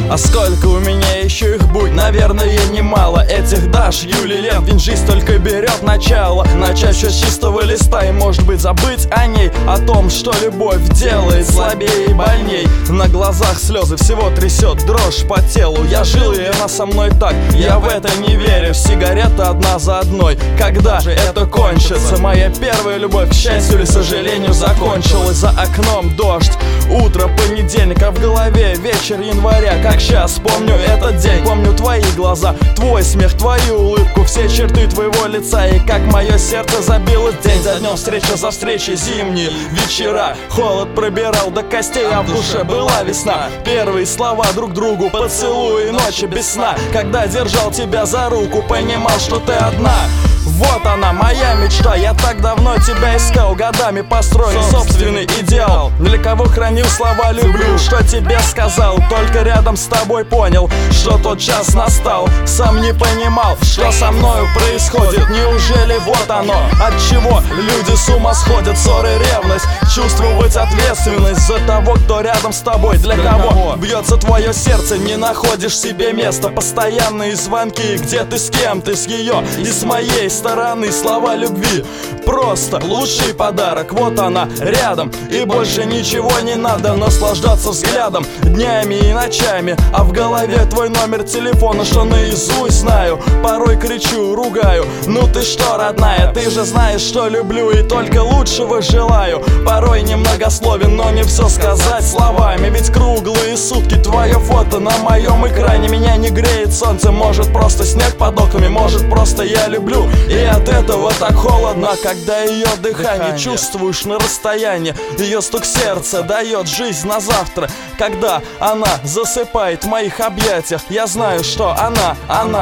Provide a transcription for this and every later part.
А сколько у меня еще их будет? Наверное, немало. Этих дашь, Юли лет, ведь жизнь только берет начало. Начать все с чистого листа и, может быть, забыть о ней, о том, что любовь делает слабее и больней. На глазах слезы, всего трясет дрожь по телу. Я жил, и она со мной так, я в это не верю. Сигареты одна за одной, когда же это кончится? Моя первая любовь, к счастью или сожалению, закончилась. За окном дождь, утро понедельника, в голове вечер января. Как сейчас помню этот день, помню твои глаза, твой смех, твою улыбку, все черты твоего лица. И как мое сердце забилось день за днем, встреча за встречей, зимние вечера. Холод пробирал до костей, а в душе была весна. Первые слова друг другу, поцелуи, ночи без сна. Когда держал тебя за руку, понимал, что ты одна. Вот она, моя мечта, я так давно тебя искал. Годами построил собственный идеал. Для кого хранил слова «люблю», что тебе сказал. Только рядом с тобой понял, что тот час настал. Сам не понимал, что со мною происходит. Неужели вот оно, от чего люди с ума сходят? Ссоры, ревность, чувствовать ответственность за того, кто рядом с тобой. Для кого бьется твое сердце, не находишь себе места. Постоянные звонки, где ты, с кем ты, с ее и с моей стороны. Слова любви, просто лучший подарок. Вот она рядом, и больше ничего не надо. Наслаждаться взглядом днями и ночами. А в голове твой номер телефона, что наизусть знаю. Порой кричу, ругаю: ну ты что, родная, ты же знаешь, что люблю и только лучшего желаю. Порой немногословен, но не все сказать словами. Ведь круглые сутки твое фото на моем экране. Меня не греет солнце, может просто снег под окнами, может просто я люблю. И от этого так холодно, когда ее дыхание чувствуешь на расстоянии. Ее стук сердца дает жизнь на завтра. Когда она засыпает в моих объятиях, я знаю, что она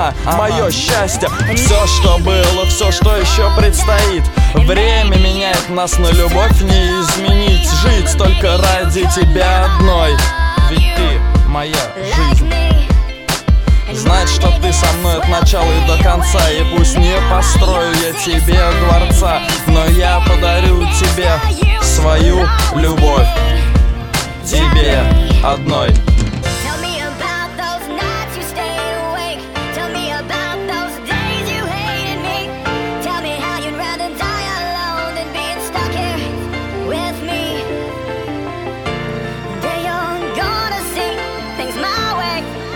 мое счастье. Все, что было, все, что еще предстоит. Время меняет нас, но любовь не изменить. Жить только ради тебя одной, ведь ты моя жизнь. Знать, что ты со мной от начала и до конца. И пусть не построю я тебе дворца, но я подарю тебе свою любовь, тебе одной. They're gonna see things my way.